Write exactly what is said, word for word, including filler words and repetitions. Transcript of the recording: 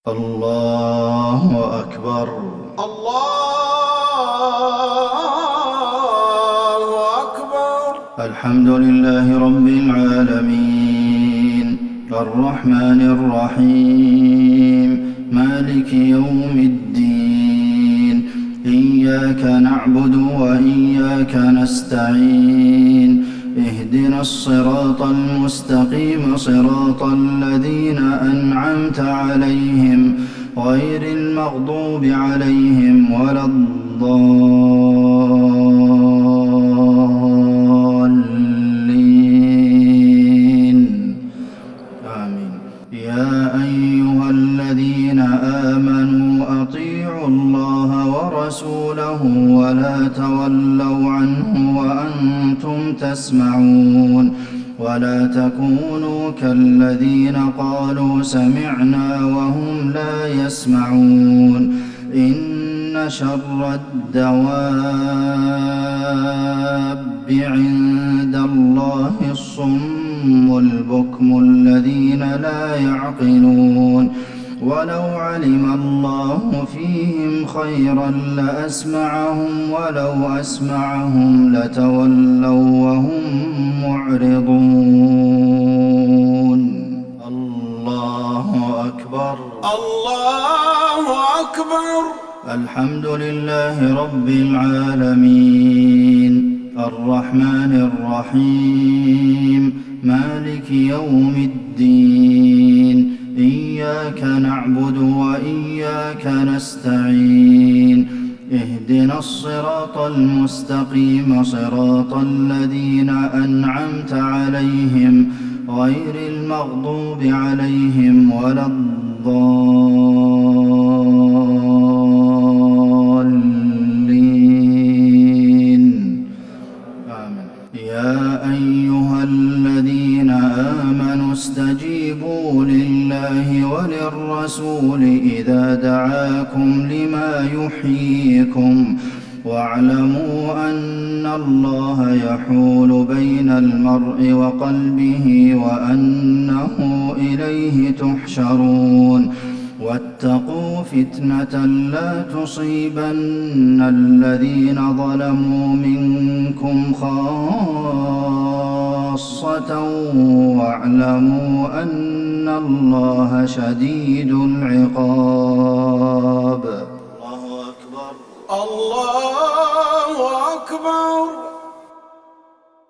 الله أكبر. الله أكبر. الحمد لله رب العالمين الرحمن الرحيم مالك يوم الدين إياك نعبد وإياك نستعين اهدنا الصراط المستقيم صراط الذين أنعمت عليهم غير المغضوب عليهم ولا الضالين آمين. يا أيها الذين آمنوا أطيعوا الله ورسوله ولا تولوا عنه وأنتم تسمعون ولا تكونوا كالذين قالوا سمعنا وهم لا يسمعون إن شر الدواب عند الله الصم البكم الذين لا يعقلون ولو علم الله فيهم خيرا لأسمعهم ولو أسمعهم لتولوا وهم معرضون. الله أكبر. الله أكبر. الحمد لله رب العالمين الرحمن الرحيم مالك يوم الدين إياك نعبد وإياك نستعين اهدنا الصراط المستقيم صراط الذين أنعمت عليهم غير المغضوب عليهم ولا الضالين آمين. يا أيها الذين آمنوا استجيبوا لله وللرسول إذا دعاكم لما يحييكم واعلموا أن الله يحول بين المرء وقلبه وأنه إليه تحشرون واتقوا فتنة لا تصيبن الذين ظلموا منكم خاصة واعلموا أن الله شديد العقاب. الله أكبر. الله أكبر.